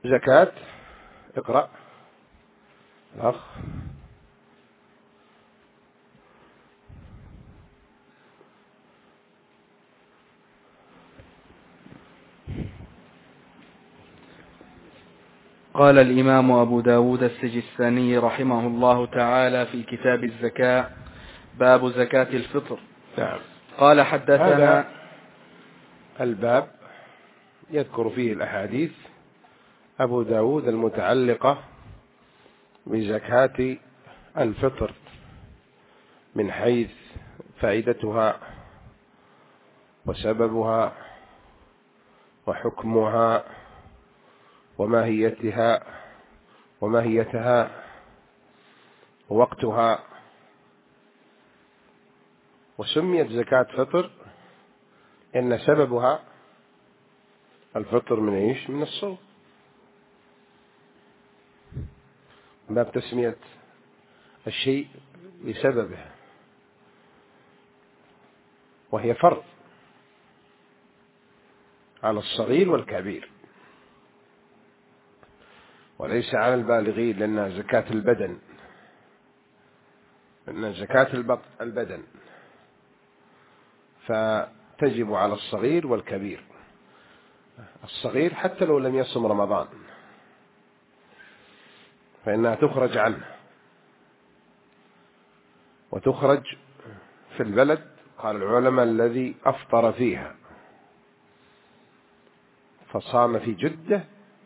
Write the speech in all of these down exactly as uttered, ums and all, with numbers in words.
زكاة. اقرأ الأخ. قال الإمام أبو داود السجستاني رحمه الله تعالى في كتاب الزكاة: باب زكاة الفطر. نعم. قال حدثنا. هذا الباب يذكر فيه الأحاديث أبو داود المتعلقة بزكاة الفطر من حيث فائدتها وسببها وحكمها وماهيتها وماهيتها ووقتها. وسميت زكاة فطر إن سببها الفطر من إيش؟ من الصوم. باب تسمية الشيء بسببه، وهي فرض على الصغير والكبير وليس على البالغين، لأنها زكاة البدن، لأنها زكاة البدن فتجب على الصغير والكبير. الصغير حتى لو لم يصم رمضان فإنها تخرج عنه، وتخرج في البلد. قال العلماء الذي أفطر فيها فصام في جدة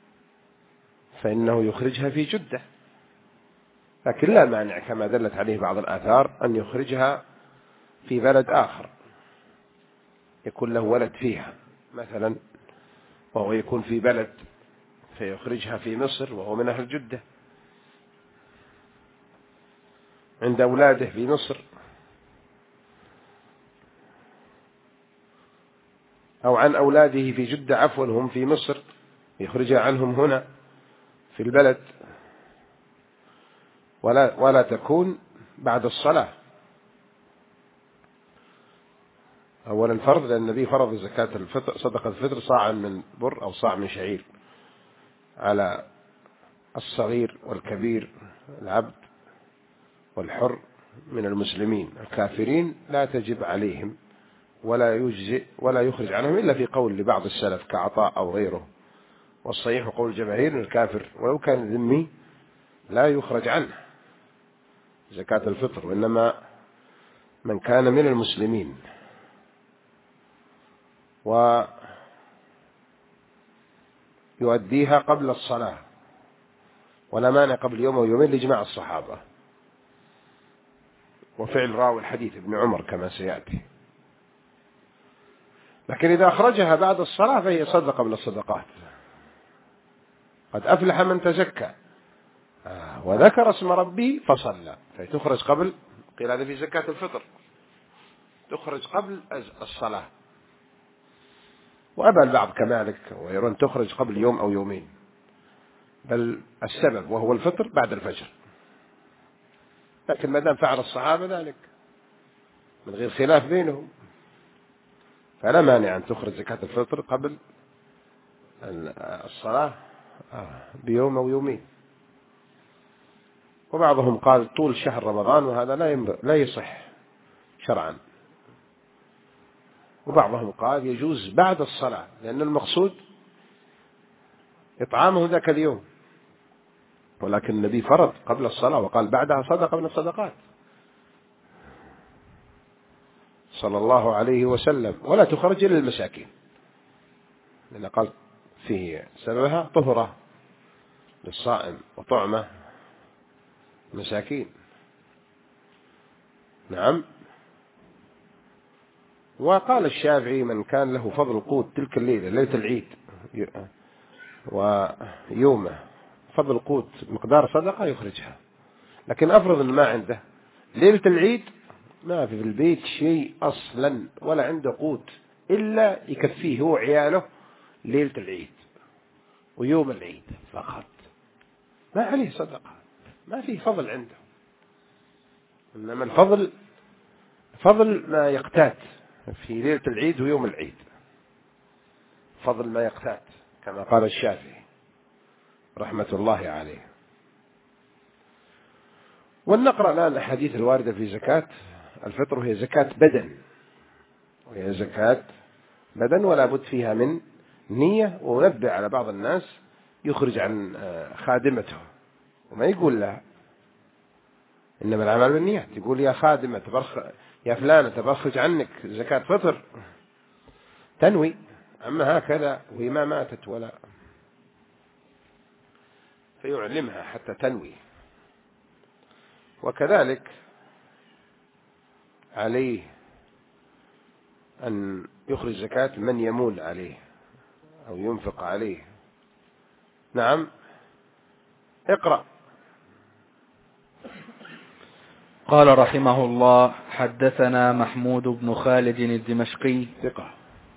فإنه يخرجها في جدة، لكن لا مانع كما دلت عليه بعض الآثار أن يخرجها في بلد آخر يكون له ولد فيها مثلا، وهو يكون في بلد فيخرجها في مصر وهو من أهل جدة عند أولاده في مصر، أو عن أولاده في جدة عفوا هم في مصر يخرجها عنهم هنا في البلد. ولا, ولا تكون بعد الصلاة. أولا فرض، لأن النبي فرض زكاة الفطر صدقة الفطر صاعا من بر أو صاع من شعير على الصغير والكبير، العبد والحر من المسلمين. الكافرين لا تجب عليهم ولا يجزئ ولا يخرج عنهم إلا في قول لبعض السلف كعطاء أو غيره. والصحيح قول الجماهير الكافر ولو كان ذمي لا يخرج عنه زكاة الفطر، وإنما من كان من المسلمين ويؤديها قبل الصلاة، ولا مانع قبل يوم أو يومين لإجماع الصحابة وفعل راوي الحديث ابن عمر كما سيأتي. لكن إذا أخرجها بعد الصلاة فهي صدقة من الصدقات. قد أفلح من تزكى آه وذكر اسم ربي فصلى، فتخرج قبل، قيل هذا في زكاة الفطر، تخرج قبل الصلاة. وأبى البعض كذلك ويرون تخرج قبل يوم أو يومين، بل السبب وهو الفطر بعد الفجر. لكن ما دام فعل الصحابة ذلك من غير خلاف بينهم فلا مانع أن تخرج زكاة الفطر قبل الصلاة بيوم أو يومين. وبعضهم قال طول شهر رمضان، وهذا لا لا يصح شرعا. وبعضهم قال يجوز بعد الصلاة، لأن المقصود إطعامه ذاك اليوم، ولكن النبي فرض قبل الصلاة وقال بعدها صدقة من الصدقات صلى الله عليه وسلم، ولا تخرج إلى المساكين، لأن قال فيه سببها طهرة للصائم وطعمة مساكين. نعم. وقال الشافعي من كان له فضل قوت تلك الليلة، ليلة العيد ويومه، فضل قوت مقدار صدقة يخرجها. لكن أفرض أن ما عنده ليلة العيد، ما في في البيت شيء أصلا ولا عنده قوت إلا يكفيه هو عياله ليلة العيد ويوم العيد فقط، ما عليه صدقة، ما فيه فضل عنده. إنما الفضل فضل ما يقتات في ليلة العيد ويوم العيد، فضل ما يقتات كما قال الشافعي. رحمة الله عليه. ونقرأ الآن الأحاديث الواردة في زكاة الفطر، وهي زكاة بدن، وهي زكاة بدن ولا بد فيها من نية. ونبه على بعض الناس يخرج عن خادمته وما يقول لها إنما العمل بالنية، تقول يا خادمة تبرخ يا فلانة تبرخج عنك زكاة فطر، تنوي، أما هكذا وهي ما ماتت ولا، فيعلمها حتى تنوي. وكذلك عليه أن يخرج زكاة من يمون عليه أو ينفق عليه. نعم، اقرأ. قال رحمه الله: حدثنا محمود بن خالد الدمشقي ثقة،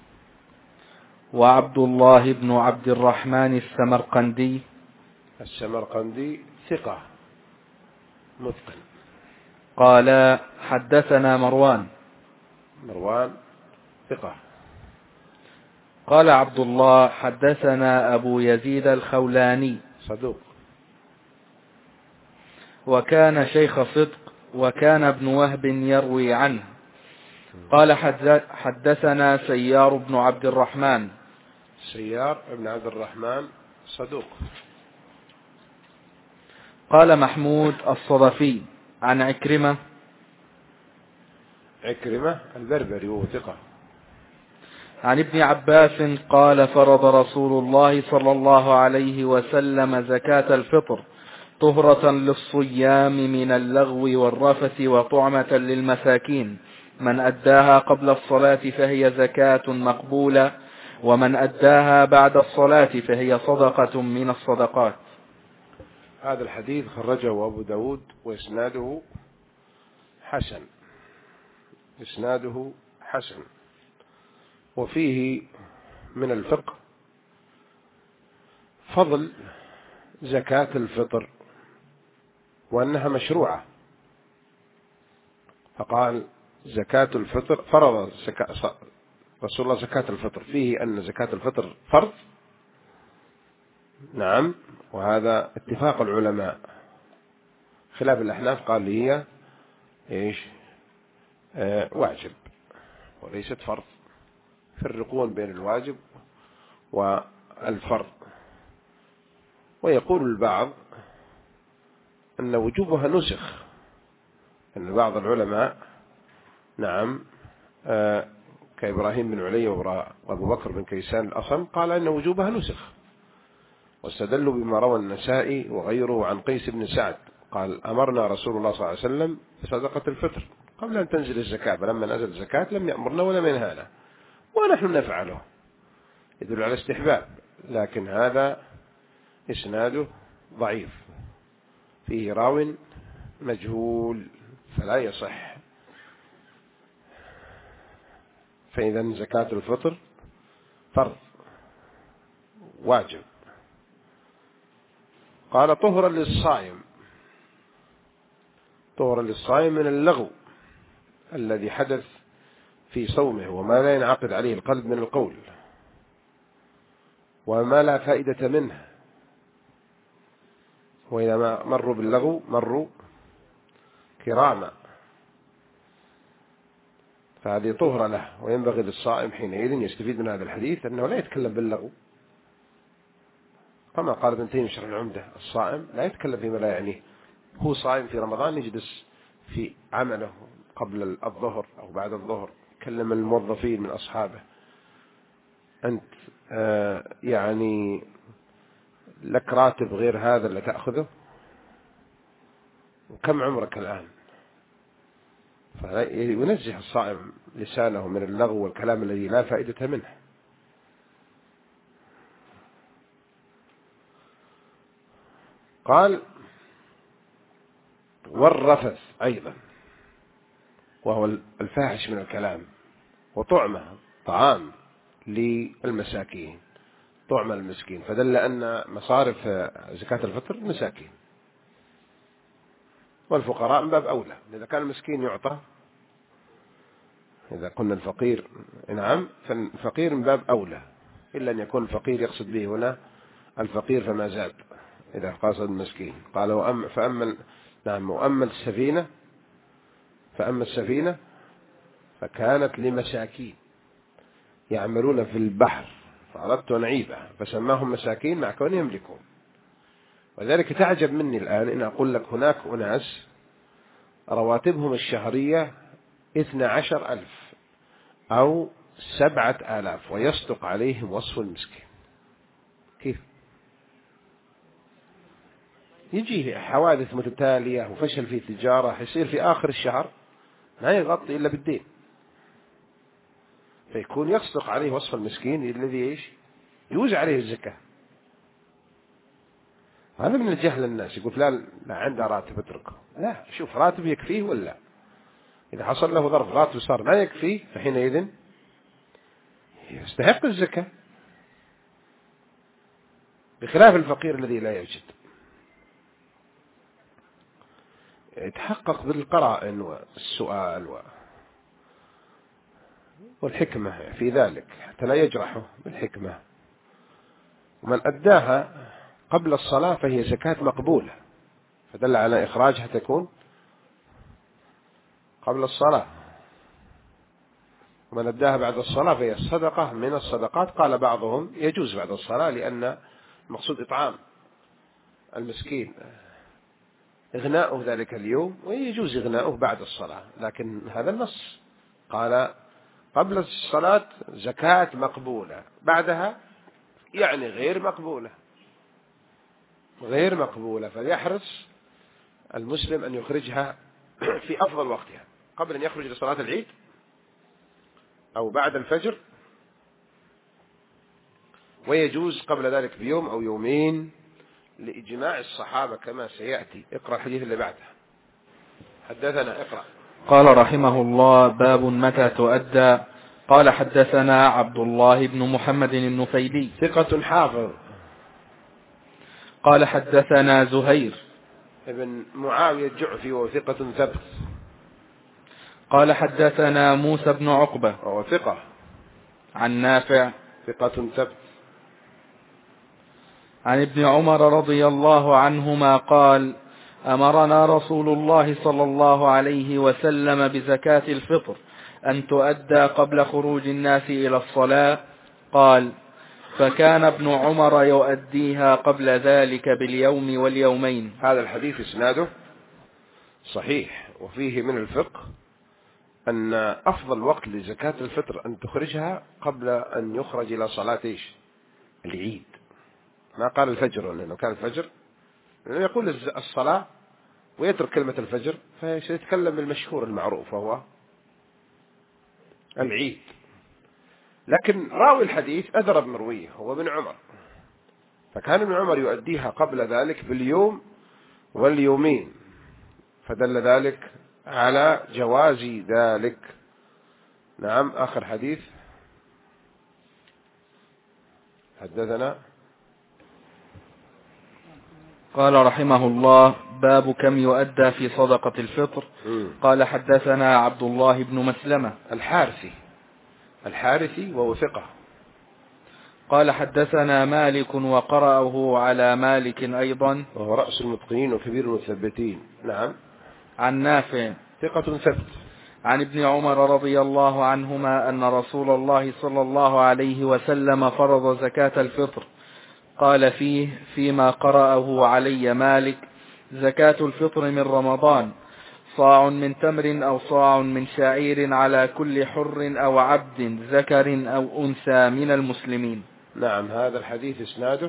وعبد الله بن عبد الرحمن السمرقندي السمرقندي ثقة متقن. قال حدثنا مروان مروان ثقة. قال عبد الله حدثنا أبو يزيد الخولاني صدوق، وكان شيخ صدق، وكان ابن وهب يروي عنه. قال حدثنا سيار بن عبد الرحمن سيار بن عبد الرحمن صدوق. قال محمود الصدفي عن عكرمة عكرمة البربري وهو ثقة. عن ابن عباس قال: فرض رسول الله صلى الله عليه وسلم زكاة الفطر طهرة للصيام من اللغو والرفث وطعمة للمساكين، من أداها قبل الصلاة فهي زكاة مقبولة، ومن أداها بعد الصلاة فهي صدقة من الصدقات. هذا الحديث خرجه أبو داود وإسناده حسن، إسناده حسن. وفيه من الفقه فضل زكاة الفطر وأنها مشروعة، فقال زكاة الفطر فرض رسول الله زكاة الفطر، فيه أن زكاة الفطر فرض. نعم، وهذا اتفاق العلماء، خلاف الأحناف قال لي هي إيش آه واجب وليست فرض، يفرقون بين الواجب والفرض. ويقول البعض أن وجوبها نسخ، أن بعض العلماء نعم آه كإبراهيم بن علي وأبو بكر بن كيسان الأصم قال أن وجوبها نسخ، واستدلوا بما روى النسائي وغيره عن قيس بن سعد قال: أمرنا رسول الله صلى الله عليه وسلم بصدقة الفطر قبل أن تنزل الزكاة، فلما نزل الزكاة لم يأمرنا ولم ينهانا ونحن نفعله، يدل على استحباب. لكن هذا إسناده ضعيف، فيه راو مجهول فلا يصح. فإذا زكاة الفطر فرض واجب. قال: طهرا للصائم، طهرا للصائم من اللغو الذي حدث في صومه وما لا ينعقد عليه القلب من القول وما لا فائدة منه. وإذا ما مروا باللغو مروا كراما، فهذه طهرة له. وينبغي للصائم حينئذ يستفيد من هذا الحديث أنه لا يتكلم باللغو، كما قال ابن تيمية شرح العمدة: الصائم لا يتكلم فيما لا يعنيه. هو صائم في رمضان يجلس في عمله قبل الظهر أو بعد الظهر، يكلم الموظفين من أصحابه: أنت آه يعني لك راتب غير هذا اللي تأخذه، وكم عمرك الآن؟ فينزه الصائم لسانه من اللغو والكلام الذي لا فائدة منه. قال: والرفث أيضا وهو الفاحش من الكلام، وطعمه طعام للمساكين، طعم المسكين، فدل أن مصارف زكاة الفطر مساكين، والفقراء من باب أولى. إذا كان المسكين يعطى، إذا قلنا الفقير نعم فالفقير من باب أولى، إلا أن يكون الفقير يقصد به هنا الفقير فما زاد، إذا قصد المسكين. قال وأما فأما نعم وأما السفينة فأما السفينة فكانت لمساكين يعملون في البحر فأردت أن أعيبها فسماهم مساكين مع كونهم يملكون. وذلك تعجب مني الآن إن أقول لك هناك أناس رواتبهم الشهرية اثنى عشر ألف أو سبعة آلاف ويصدق عليهم وصف المسكين. كيف يجي حوادث متتالية وفشل في تجارة يصير في آخر الشهر ما يغطي إلا بالدين، فيكون يصدق عليه وصف المسكين الذي إيش يوزع عليه الزكاة. هذا من الجهل الناس، يقول فلان لا عنده راتب اتركه. لا، شوف راتب يكفيه ولا إذا حصل له ظرف راتب صار ما يكفيه فحينئذ يستحق الزكاة، بخلاف الفقير الذي لا يوجد. يتحقق بالقرائن والسؤال والحكمة في ذلك حتى لا يجرحه بالحكمة. ومن أداها قبل الصلاة فهي زكاة مقبولة، فدل على إخراجها تكون قبل الصلاة. ومن أداها بعد الصلاة فهي الصدقة من الصدقات. قال بعضهم يجوز بعد الصلاة لأن المقصود إطعام المسكين إغناؤه ذلك اليوم، ويجوز إغناؤه بعد الصلاة، لكن هذا النص قال قبل الصلاة زكاة مقبولة، بعدها يعني غير مقبولة غير مقبولة. فليحرص المسلم أن يخرجها في أفضل وقتها قبل أن يخرج لصلاة العيد أو بعد الفجر، ويجوز قبل ذلك بيوم أو يومين لإجماع الصحابة كما سيأتي. اقرأ الحديث اللي بعده. حدثنا اقرأ. قال رحمه الله باب متى تؤدى. قال حدثنا عبد الله بن محمد النفيلي ثقة حافظ. قال حدثنا زهير ابن معاوية الجعفي وثقة ثبت. قال حدثنا موسى بن عقبة وهو ثقة عن نافع ثقة ثبت عن ابن عمر رضي الله عنهما قال أمرنا رسول الله صلى الله عليه وسلم بزكاة الفطر أن تؤدى قبل خروج الناس إلى الصلاة. قال فكان ابن عمر يؤديها قبل ذلك باليوم واليومين. هذا الحديث إسناده صحيح، وفيه من الفقه أن أفضل وقت لزكاة الفطر أن تخرجها قبل أن يخرج إلى صلاة إيش العيد. ما قال الفجر، لأنه كان الفجر لأنه يقول الصلاة ويترك كلمة الفجر فسيتكلم بالمشهور المعروف وهو العيد. لكن راوي الحديث أدرى بمرويه هو ابن عمر، فكان ابن عمر يؤديها قبل ذلك باليوم واليومين، فدل ذلك على جواز ذلك. نعم. آخر حديث. حدثنا. قال رحمه الله باب كم يؤدى في صدقة الفطر. م. قال حدثنا عبد الله بن مسلمة الحارثي الحارثي وهو ثقة. قال حدثنا مالك وقرأه على مالك أيضا وهو رأس المتقنين وكبير المثبتين. نعم. عن نافع ثقة ثبت عن ابن عمر رضي الله عنهما أن رسول الله صلى الله عليه وسلم فرض زكاة الفطر. قال فيه فيما قرأه علي مالك زكاة الفطر من رمضان صاع من تمر أو صاع من شعير على كل حر أو عبد ذكر أو أنثى من المسلمين. نعم. هذا الحديث إسناده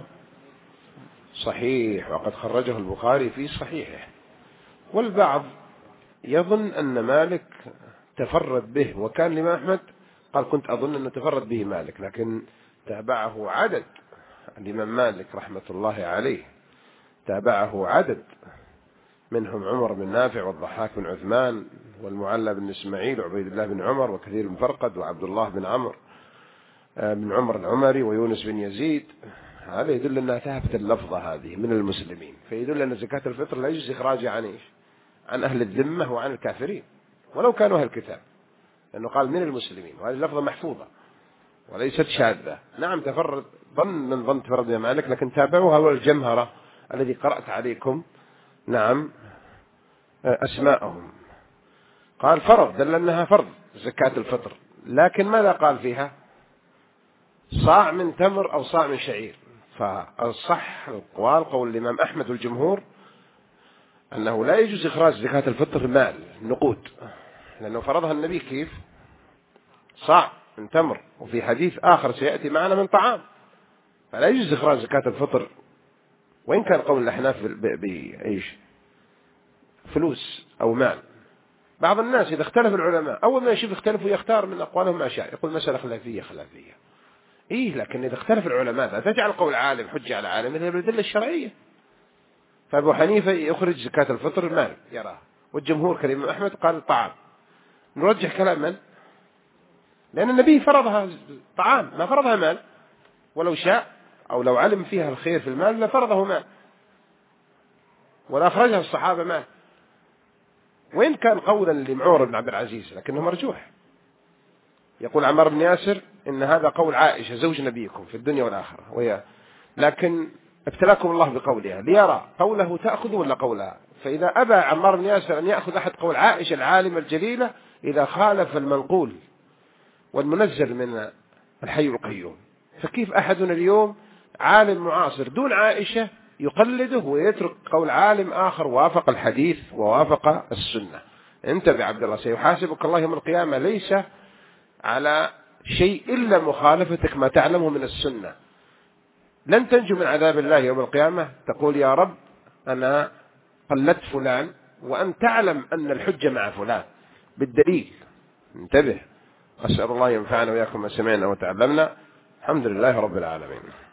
صحيح، وقد خرجه البخاري في صحيحه. والبعض يظن أن مالك تفرد به، وكان الإمام أحمد قال كنت أظن أنه تفرد به مالك، لكن تابعه عدد. الإمام مالك رحمة الله عليه تابعه عدد، منهم عمر بن نافع والضحاك بن عثمان والمعلى بن إسماعيل وعبيد الله بن عمر وكثير بن فرقد وعبد الله بن عمر بن عمر العمري ويونس بن يزيد. هذا يدل أنها ثابت اللفظة هذه من المسلمين، فيدل أن زكاة الفطر لا يجوز إخراجها عن إيش؟ عن أهل الذمة وعن الكافرين ولو كانوا أهل الكتاب، لأنه قال من المسلمين، وهذه اللفظة محفوظة وليست شاذة. نعم تفرد ظن من ظن تفرد يا مالك، لكن تابعوها والجمهرة الذي قرأت عليكم نعم أسماءهم. قال فرض، دل أنها فرض زكاة الفطر، لكن ماذا قال فيها؟ صاع من تمر أو صاع من شعير. فالصح القوال قول الإمام أحمد والجمهور أنه لا يجوز إخراج زكاة الفطر مال نقود، لأنه فرضها النبي كيف؟ صاع من تمر، وفي حديث آخر سيأتي معنا من طعام، فلا يجوز إخراج زكاة الفطر. وإن كان قول الأحناف بإيش؟ فلوس أو مال. بعض الناس إذا اختلف العلماء أول ما يشوف اختلفوا يختار من أقوالهم ما شاء، يقول مسألة خلافية خلافية. إيه، لكن إذا اختلف العلماء لا تجعل قول عالم حجة على عالم إذا بالأدلة الشرعية. فأبو حنيفة يخرج زكاة الفطر مال يراه، والجمهور كالإمام أحمد قال طعام. نرجح كلام من؟ لأن النبي فرضها طعام ما فرضها مال، ولو شاء أو لو علم فيها الخير في المال لفرضه مال، ولا أخرجها الصحابة مال. وإن كان قولا لمعور بن عبد العزيز لكنه مرجوح. يقول عمار بن ياسر إن هذا قول عائشة زوج نبيكم في الدنيا والآخرة، وهي لكن ابتلاكم الله بقولها ليرى قوله تأخذ ولا قولها. فإذا أبى عمار بن ياسر أن يأخذ أحد قول عائشة العالمة الجليلة إذا خالف المنقول والمنزل من الحي القيوم، فكيف أحدنا اليوم عالم معاصر دون عائشة يقلده ويترك قول عالم آخر وافق الحديث ووافق السنة؟ انتبه عبد الله، سيحاسبك الله يوم القيامة ليس على شيء إلا مخالفتك ما تعلمه من السنة. لن تنجو من عذاب الله يوم القيامة تقول يا رب أنا قلدت فلان وأن تعلم أن الحجة مع فلان بالدليل. انتبه. أسأل الله ينفعنا وإياكم ما سمعنا وتعلمنا. الحمد لله رب العالمين.